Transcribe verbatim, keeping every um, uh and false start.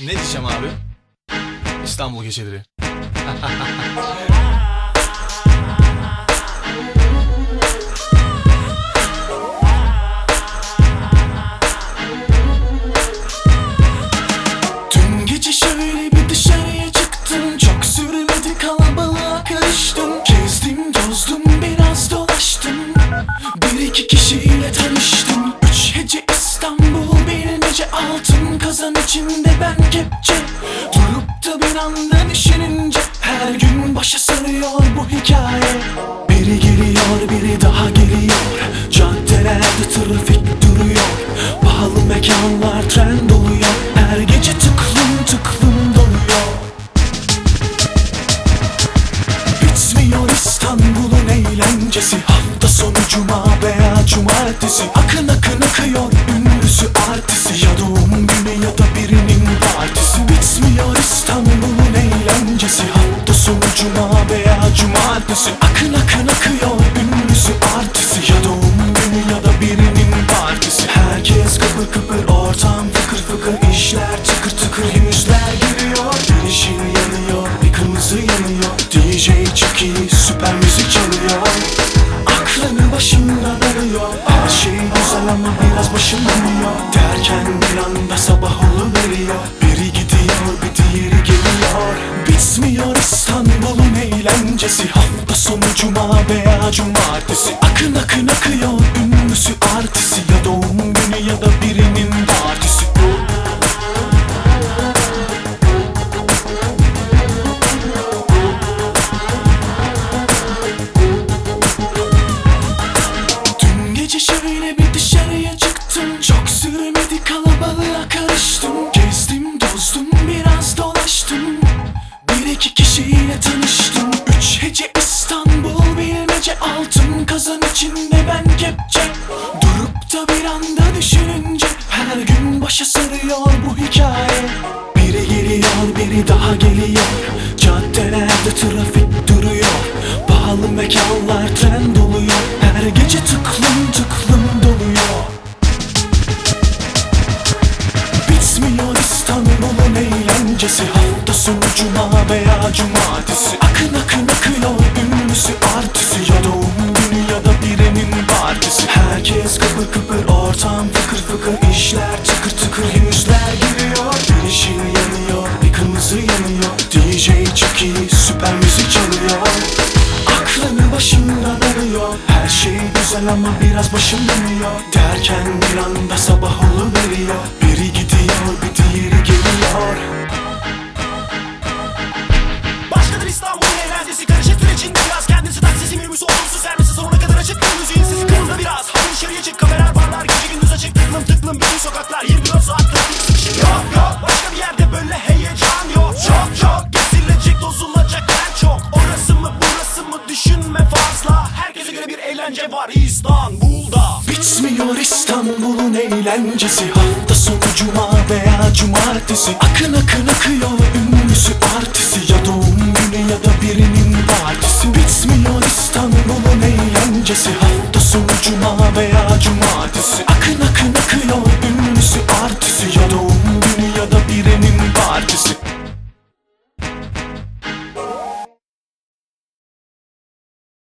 Ne diyeceğim abi? İstanbul geceleri. Dün gece şöyle bir dışarıya çıktım. Çok sürmedi, kalabalığa karıştım. Gezdim tozdum, biraz dolaştım. Bir iki kişiyle tanıştım. Üç hece İstanbul, bilmece altın kazan içinde ben kepçe. Durup da bir anda düşününce her gün başa sarıyor bu hikaye. Biri geliyor, biri daha geliyor. Caddelerde trafik duruyor. Pahalı mekanlar trend oluyor. Her gece tıklım tıklım doluyor. Bitmiyor İstanbul'un eğlencesi. Hafta sonu cuma veya cumartesi. Akın akın akıyor ünlüsü artisi. Ya doğum günü ya da birinin partisi. Bitmiyor İstanbul'un eğlencesi. Hafta sonu cuma veya cumartesi. Akın akın akıyor ünlüsü artisi. Ya doğum günü ya da birinin partisi. Herkes kıpır kıpır, ortam fıkır fıkır. İşler tıkır tıkır, yüzler gülüyor. Bir yeşil yanıyor, bir kırmızı yanıyor. D J çok iyi, süper müzik çalıyor. Aklını başında arıyor. Her şey güzel ama biraz başım dönüyor. Derken bir anda sabah oluveriyor. Biri gidiyor, bir diğeri geliyor. Bitmiyor İstanbul'un eğlencesi. Hafta sonu cuma veya cumartesi. Akın akın akıyor ünlüsü artisi. Ya doğum günü ya da birinin partisi. Dün gece şöyle bir dışarıya çıktım. Çok sürmedi, kalabalığa karıştım. Gezdim tozdum, biraz dolaştım. Bir iki kişiyle tanıştım. Üç hece İstanbul, bilmece altın kazan içinde ben kepçe. Durup da bir anda düşününce her gün başa sarıyor bu hikaye. Biri geliyor, biri daha geliyor. Caddelerde trafik duruyor. Pahalı mekanlar trend oluyor. Her gece tıklım tıklım doluyor. Bitmiyor İstanbul'un eğlencesi. Hafta sonu cuma veya cumartesi. Akın akın akıyor ünlüsü artisi. Ya doğum günü ya da birinin partisi. Herkes kıpır kıpır, ortam fıkır fıkır. İşler tıkır tıkır, yüzler gülüyor. Bir yeşil yanıyor, bir kırmızı yanıyor. D J çok iyi, süper müzik çalıyor. Aklını başından arıyor. Her şey güzel ama biraz başım dönüyor. Derken bir anda sabah oluveriyor. Biri gidiyor, bir diğeri geliyor. Başkadır İstanbul'un eğlencesi. Karışık sürecinde biraz kendisi taksisi minibüsü olumsuz sermesi. Sonuna kadar açık bir müziğin sesi kırıldı biraz. Hadi dışarıya çık, kameler barlar gece gündüz açık. Tıklım tıklım bütün sokaklar, yirmi dört saat trafik sıkışık. Yok yok, başka bir yerde böyle heyecan yok. Çok çok gezilecek, tozulacak yer çok. Orası mı burası mı düşünme fazla. Herkese göre bir eğlence var İstanbul'da. Bitmiyor İstanbul'un eğlencesi. Hafta sonu cuma veya cumartesi. Akın akın akıyor ünlüsü artisi. Ya doğum günü ya da birinin partisi. Bitmiyor İstanbul'un eğlencesi.